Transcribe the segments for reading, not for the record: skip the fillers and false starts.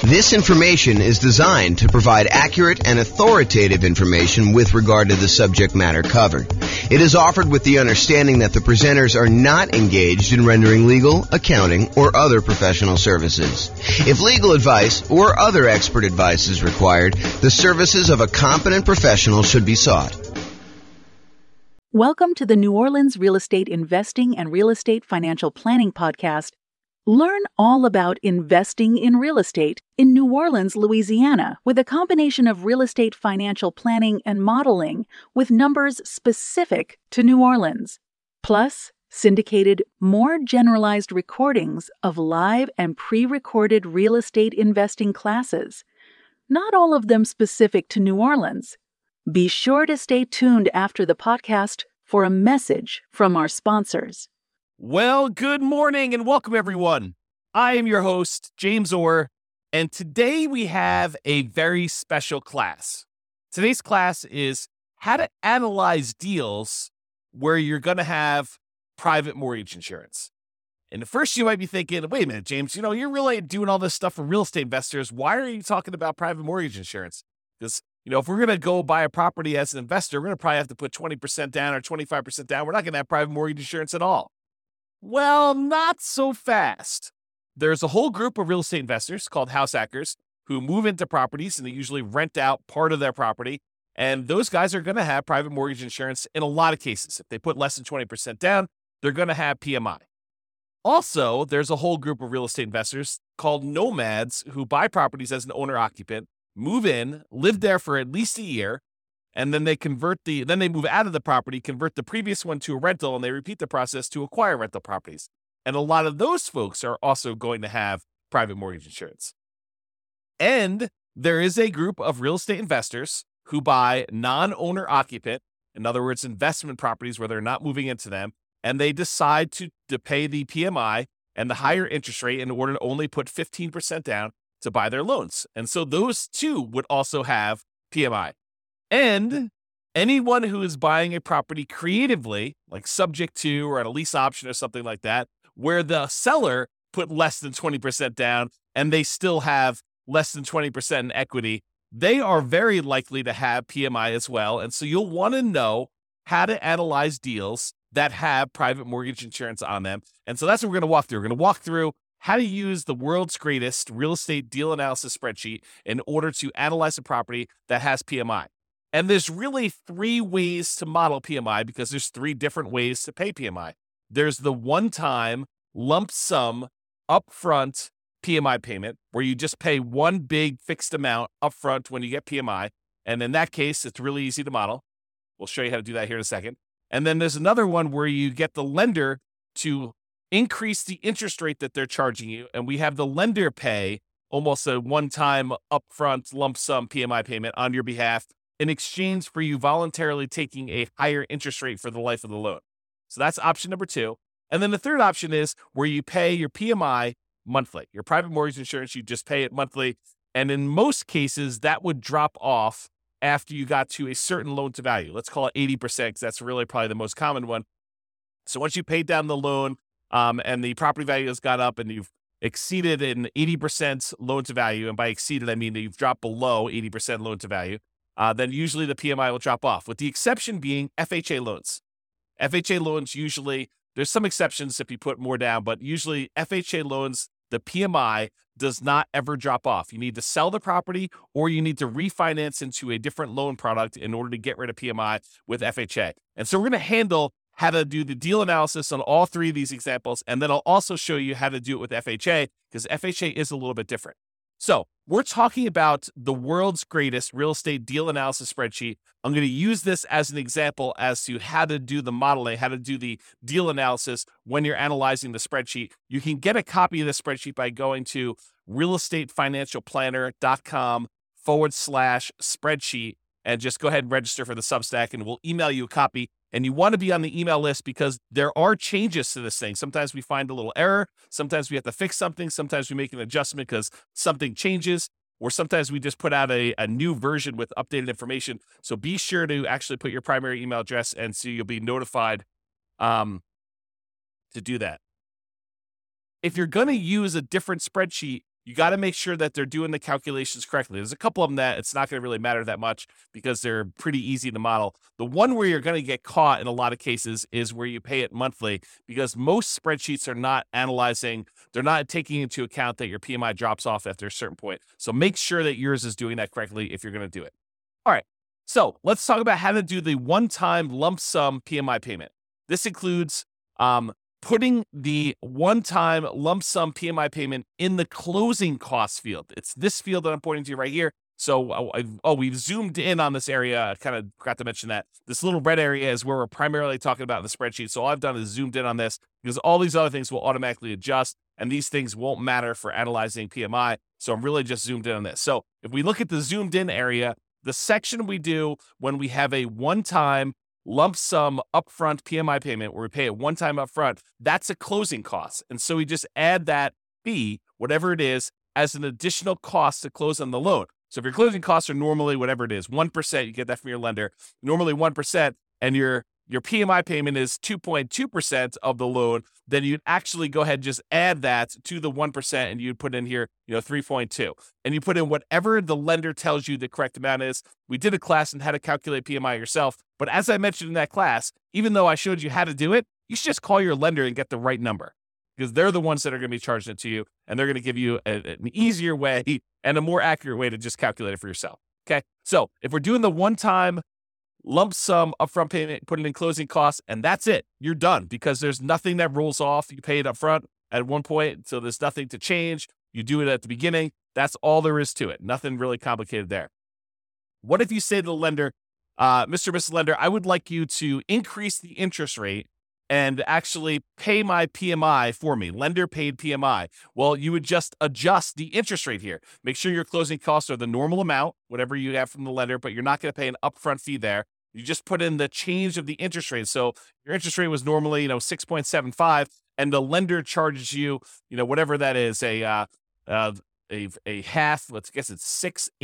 This information is designed to provide accurate and authoritative information with regard to the subject matter covered. It is offered with the understanding that the presenters are not engaged in rendering legal, accounting, or other professional services. If legal advice or other expert advice is required, the services of a competent professional should be sought. Welcome to the New Orleans Real Estate Investing and Real Estate Financial Planning Podcast. Learn all about investing in real estate in New Orleans, Louisiana, with a combination of real estate financial planning and modeling with numbers specific to New Orleans. Plus, syndicated, more generalized recordings of live and pre-recorded real estate investing classes, not all of them specific to New Orleans. Be sure to stay tuned after the podcast for a message from our sponsors. Well, good morning and welcome, everyone. I am your host, James Orr, and today we have a very special class. Today's class is how to analyze deals where you're going to have private mortgage insurance. And at first you might be thinking, wait a minute, James, you're really doing all this stuff for real estate investors. Why are you talking about private mortgage insurance? Because, if we're going to go buy a property as an investor, we're going to probably have to put 20% down or 25% down. We're not going to have private mortgage insurance at all. Well, not so fast. There's a whole group of real estate investors called house hackers who move into properties and they usually rent out part of their property. And those guys are going to have private mortgage insurance in a lot of cases. If they put less than 20% down, they're going to have PMI. Also, there's a whole group of real estate investors called nomads who buy properties as an owner-occupant, move in, live there for at least a year, and then they move out of the property, convert the previous one to a rental, and they repeat the process to acquire rental properties. And a lot of those folks are also going to have private mortgage insurance. And there is a group of real estate investors who buy non-owner occupant, in other words, investment properties where they're not moving into them, and they decide to pay the PMI and the higher interest rate in order to only put 15% down to buy their loans. And so those too would also have PMI. And anyone who is buying a property creatively, like subject to or at a lease option or something like that, where the seller put less than 20% down and they still have less than 20% in equity, they are very likely to have PMI as well. And so you'll want to know how to analyze deals that have private mortgage insurance on them. And so that's what we're going to walk through. We're going to walk through how to use the world's greatest real estate deal analysis spreadsheet in order to analyze a property that has PMI. And there's really three ways to model PMI because there's three different ways to pay PMI. There's the one-time lump sum upfront PMI payment where you just pay one big fixed amount upfront when you get PMI. And in that case, it's really easy to model. We'll show you how to do that here in a second. And then there's another one where you get the lender to increase the interest rate that they're charging you. And we have the lender pay almost a one-time upfront lump sum PMI payment on your behalf in exchange for you voluntarily taking a higher interest rate for the life of the loan. So that's option number two. And then the third option is where you pay your PMI monthly. Your private mortgage insurance, you just pay it monthly. And in most cases, that would drop off after you got to a certain loan to value. Let's call it 80% because that's really probably the most common one. So once you paid down the loan and the property value has gone up and you've exceeded an 80% loan to value, and by exceeded, I mean that you've dropped below 80% loan to value, then usually the PMI will drop off, with the exception being FHA loans. FHA loans usually, there's some exceptions if you put more down, but usually FHA loans, the PMI does not ever drop off. You need to sell the property or you need to refinance into a different loan product in order to get rid of PMI with FHA. And so we're going to handle how to do the deal analysis on all three of these examples, and then I'll also show you how to do it with FHA because FHA is a little bit different. So we're talking about the world's greatest real estate deal analysis spreadsheet. I'm going to use this as an example as to how to do the modeling, how to do the deal analysis when you're analyzing the spreadsheet. You can get a copy of the spreadsheet by going to realestatefinancialplanner.com/spreadsheet and just go ahead and register for the Substack and we'll email you a copy. And you want to be on the email list because there are changes to this thing. Sometimes we find a little error. Sometimes we have to fix something. Sometimes we make an adjustment because something changes. Or sometimes we just put out a new version with updated information. So be sure to actually put your primary email address and so you'll be notified to do that. If you're going to use a different spreadsheet, you got to make sure that they're doing the calculations correctly. There's a couple of them that it's not going to really matter that much because they're pretty easy to model. The one where you're going to get caught in a lot of cases is where you pay it monthly, because most spreadsheets are not analyzing, they're not taking into account that your PMI drops off after a certain point. So make sure that yours is doing that correctly if you're going to do it. All right. So let's talk about how to do the one-time lump sum PMI payment. This includes putting the one-time lump sum PMI payment in the closing costs field. It's this field that I'm pointing to right here. So, we've zoomed in on this area. I kind of forgot to mention that. This little red area is where we're primarily talking about in the spreadsheet. So all I've done is zoomed in on this because all these other things will automatically adjust, and these things won't matter for analyzing PMI. So I'm really just zoomed in on this. So if we look at the zoomed in area, the section we do when we have a one-time lump sum upfront PMI payment where we pay it one time upfront, that's a closing cost. And so we just add that fee, whatever it is, as an additional cost to close on the loan. So if your closing costs are normally whatever it is, 1%, you get that from your lender, normally 1%, and your PMI payment is 2.2% of the loan, then you'd actually go ahead and just add that to the 1%, and you'd put in here, 3.2. And you put in whatever the lender tells you the correct amount is. We did a class on how to calculate PMI yourself, but as I mentioned in that class, even though I showed you how to do it, you should just call your lender and get the right number, because they're the ones that are going to be charging it to you, and they're going to give you an easier way and a more accurate way to just calculate it for yourself. Okay, so if we're doing the one-time lump sum upfront payment, put it in closing costs, and that's it. You're done, because there's nothing that rolls off. You pay it upfront at one point, so there's nothing to change. You do it at the beginning. That's all there is to it. Nothing really complicated there. What if you say to the lender, Mr. or Mrs. Lender, I would like you to increase the interest rate and actually pay my PMI for me, lender paid PMI. Well, you would just adjust the interest rate here. Make sure your closing costs are the normal amount, whatever you have from the lender, but you're not going to pay an upfront fee there. You just put in the change of the interest rate. So your interest rate was normally, 6.75, and the lender charges you, whatever that is, a half, let's guess it's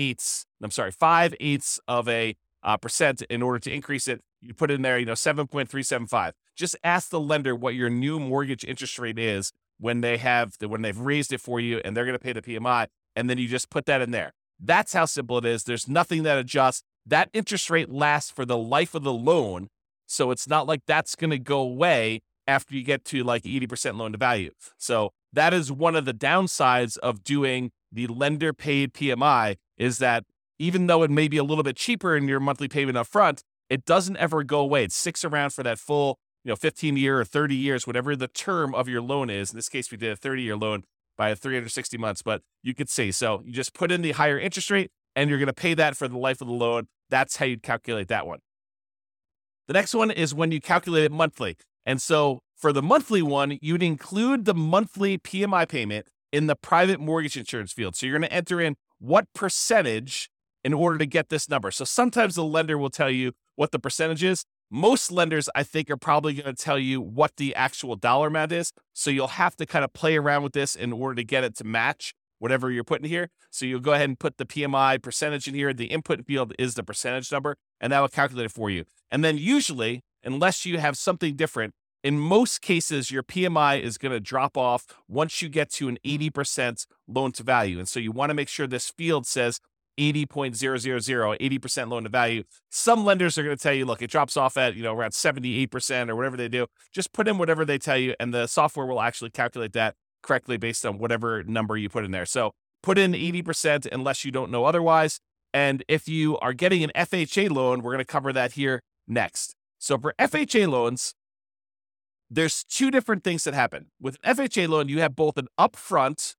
5/8 of a percent in order to increase it. You put in there, 7.375. Just ask the lender what your new mortgage interest rate is when they've raised it for you, and they're going to pay the PMI, and then you just put that in there. That's how simple it is. There's nothing that adjusts. That interest rate lasts for the life of the loan, so it's not like that's going to go away after you get to like 80% loan to value. So that is one of the downsides of doing the lender paid PMI, is that even though it may be a little bit cheaper in your monthly payment up front, it doesn't ever go away. It sticks around for that full 15 year or 30 years, whatever the term of your loan is. In this case, we did a 30-year loan by 360 months, but you could see. So you just put in the higher interest rate, and you're going to pay that for the life of the loan. That's how you'd calculate that one. The next one is when you calculate it monthly. And so for the monthly one, you'd include the monthly PMI payment in the private mortgage insurance field. So you're going to enter in what percentage in order to get this number. So sometimes the lender will tell you what the percentage is. Most lenders, I think, are probably going to tell you what the actual dollar amount is. So you'll have to kind of play around with this in order to get it to match whatever you're putting here. So you'll go ahead and put the PMI percentage in here. The input field is the percentage number, and that will calculate it for you. And then usually, unless you have something different, in most cases, your PMI is going to drop off once you get to an 80% loan to value. And so you want to make sure this field says 80.000, 80% loan to value. Some lenders are going to tell you, look, it drops off at, around 78% or whatever they do. Just put in whatever they tell you, and the software will actually calculate that correctly based on whatever number you put in there. So put in 80% unless you don't know otherwise. And if you are getting an FHA loan, we're going to cover that here next. So for FHA loans, there's two different things that happen. With an FHA loan, you have both an upfront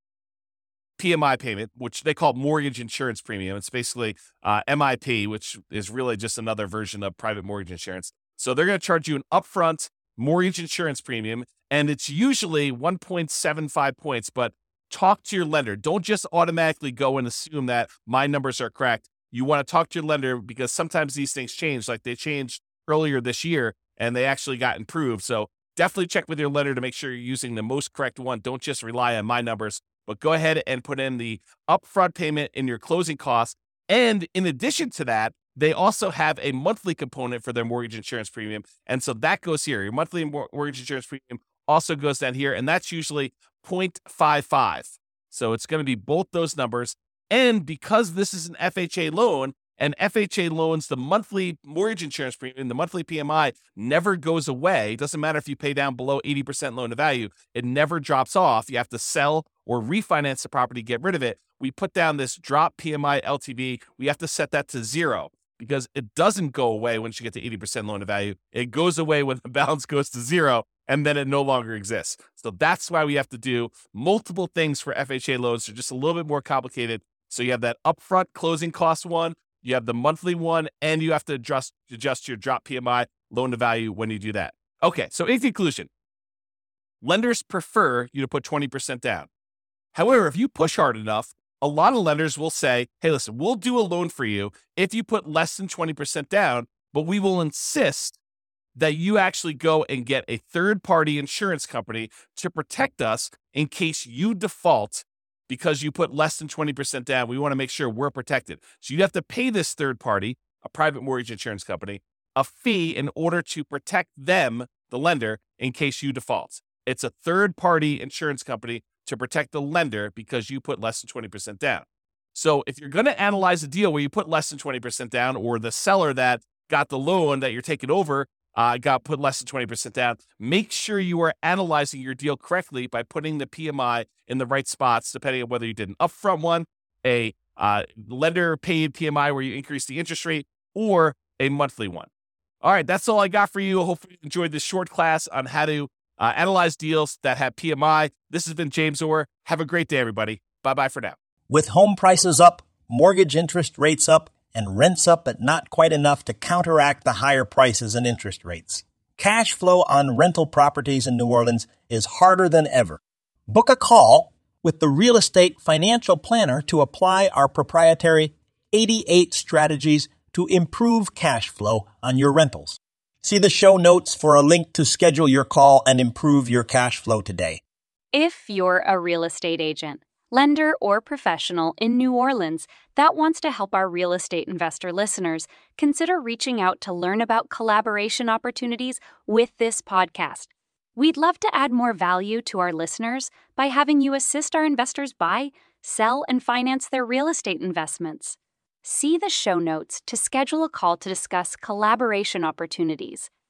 PMI payment, which they call mortgage insurance premium. It's basically MIP, which is really just another version of private mortgage insurance. So they're going to charge you an upfront mortgage insurance premium, and it's usually 1.75 points, but talk to your lender. Don't just automatically go and assume that my numbers are correct. You want to talk to your lender, because sometimes these things change, like they changed earlier this year and they actually got improved. So definitely check with your lender to make sure you're using the most correct one. Don't just rely on my numbers, but go ahead and put in the upfront payment in your closing costs. And in addition to that, they also have a monthly component for their mortgage insurance premium. And so that goes here. Your monthly mortgage insurance premium also goes down here, and that's usually 0.55. So it's going to be both those numbers. And because this is an FHA loan, and FHA loans, the monthly mortgage insurance premium, the monthly PMI never goes away. It doesn't matter if you pay down below 80% loan to value. It never drops off. You have to sell or refinance the property, get rid of it. We put down this drop PMI LTV. We have to set that to 0 because it doesn't go away once you get to 80% loan to value. It goes away when the balance goes to 0, and then it no longer exists. So that's why we have to do multiple things for FHA loans. They're just a little bit more complicated. So you have that upfront closing cost one, you have the monthly one, and you have to adjust your drop PMI loan to value when you do that. Okay, so in conclusion, lenders prefer you to put 20% down. However, if you push hard enough, a lot of lenders will say, hey, listen, we'll do a loan for you if you put less than 20% down, but we will insist that you actually go and get a third-party insurance company to protect us in case you default because you put less than 20% down. We want to make sure we're protected. So you have to pay this third party, a private mortgage insurance company, a fee in order to protect them, the lender, in case you default. It's a third-party insurance company to protect the lender because you put less than 20% down. So if you're going to analyze a deal where you put less than 20% down, or the seller that got the loan that you're taking over put less than 20% down, make sure you are analyzing your deal correctly by putting the PMI in the right spots, depending on whether you did an upfront one, a lender paid PMI where you increase the interest rate, or a monthly one. All right, that's all I got for you. Hopefully you enjoyed this short class on how to analyze deals that have PMI. This has been James Orr. Have a great day, everybody. Bye-bye for now. With home prices up, mortgage interest rates up, and rents up but not quite enough to counteract the higher prices and interest rates, cash flow on rental properties in New Orleans is harder than ever. Book a call with the Real Estate Financial Planner to apply our proprietary 88 strategies to improve cash flow on your rentals. See the show notes for a link to schedule your call and improve your cash flow today. If you're a real estate agent, lender, or professional in New Orleans that wants to help our real estate investor listeners, consider reaching out to learn about collaboration opportunities with this podcast. We'd love to add more value to our listeners by having you assist our investors buy, sell, and finance their real estate investments. See the show notes to schedule a call to discuss collaboration opportunities.